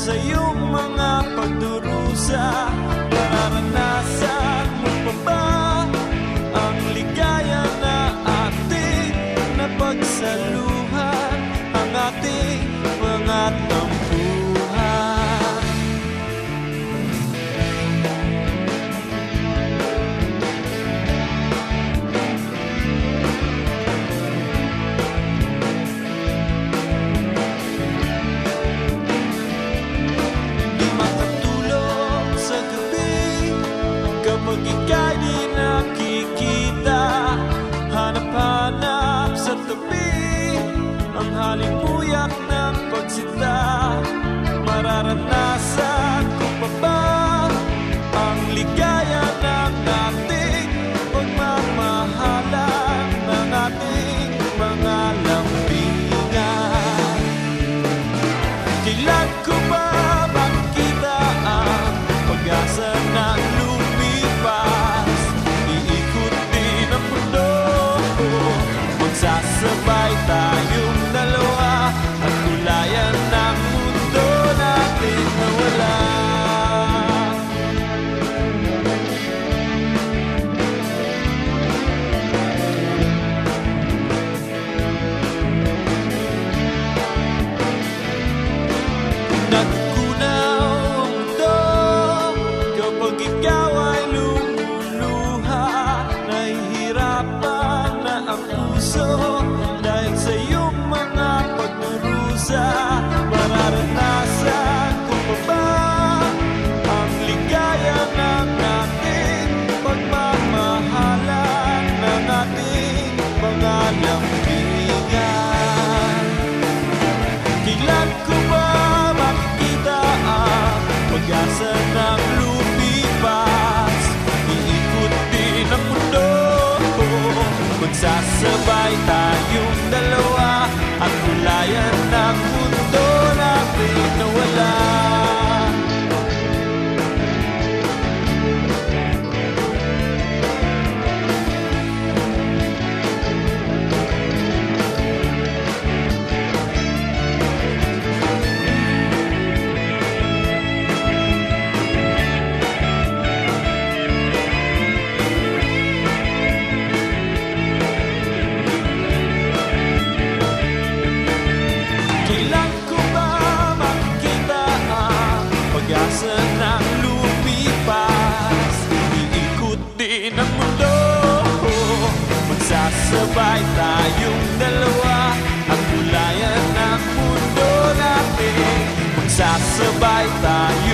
sa iyong mga pagdurusa. Mararanasan mo pa ba ang ligaya na ating napagsaluhan, ang ating mga tampuhan? Di makatulog sa gabi kapag ika'y di nakikita. Hanap-hanap sa tabi ang halimuyak ng pagsita. Mararanasan ko pa ba ang ligaya ng ating pagmamahalan, ng ating mga lambingan? Kailan ko ba makita ang pag-asa na lumipas? Iikot din ang mundo, magsasabay tayong dalawa, at kulayan ng mundo natin nawala. Nagkunaw ang mundo kapag ikaw ay lumuluha. Nahihirapan na ang puso dahil sa iyong mga pagdurusa. Mararanasan ko pa ba ang ligaya ng ating pagmamahalan, ng ating mga lambingan? Kailan ko ba makikita ang pag-asa ng lumipas? Iikot din ang mundo, magsasabay tayong dalawa, at kulayan ng mundo natin nawala. Kailan ko ba makikita ang pag-asa ng lumipas? Iikot din ang mundo, magsasabay tayong dalawa, at kulayan ng mundo natin. Magsasabay tayo